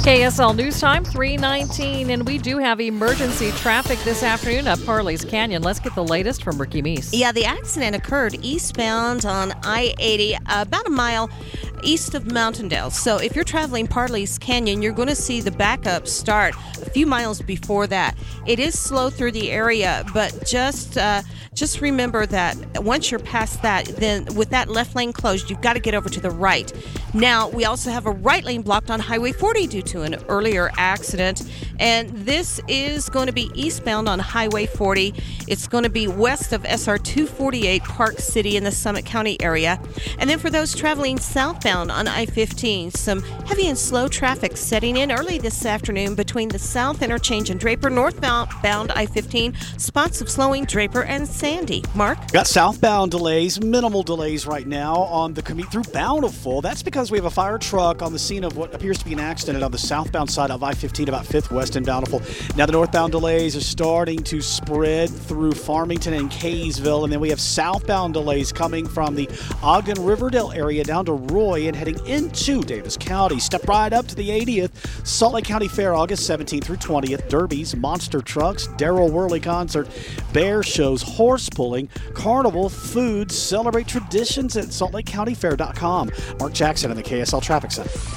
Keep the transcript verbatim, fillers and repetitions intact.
K S L News Time, three nineteen, and we do have emergency traffic this afternoon up Parley's Canyon. Let's get the latest from Ricky Meese. Yeah, the accident occurred eastbound on I eighty, uh, about a mile east of Mountaindale. So if you're traveling Parley's Canyon, you're going to see the backup start a few miles before that. It is slow through the area, but just uh, just remember that once you're past that, then with that left lane closed, you've got to get over to the right. Now, we also have a right lane blocked on Highway forty due to an earlier accident, and this is going to be eastbound on Highway forty. It's going to be west of S R two forty-eight, Park City in the Summit County area. And then for those traveling southbound on I fifteen, some heavy and slow traffic setting in early this afternoon between the South Interchange and Draper. Northbound I fifteen, spots of slowing Draper and Sandy. Mark? Got southbound delays, minimal delays right now on the commute through Bountiful. That's because we have a fire truck on the scene of what appears to be an accident on the southbound side of I fifteen, about fifth West in Bountiful. Now the northbound delays are starting to spread through Farmington and Kaysville, and then we have southbound delays coming from the Ogden Riverdale area down to Roy and heading into Davis County. Step right up to the eightieth, Salt Lake County Fair, August seventeenth through twentieth, Derbies, Monster Trucks, Darryl Worley Concert, Bear Shows, Horse Pulling, Carnival, Foods. Celebrate traditions at salt lake county fair dot com. Mark Jackson in the K S L Traffic Center.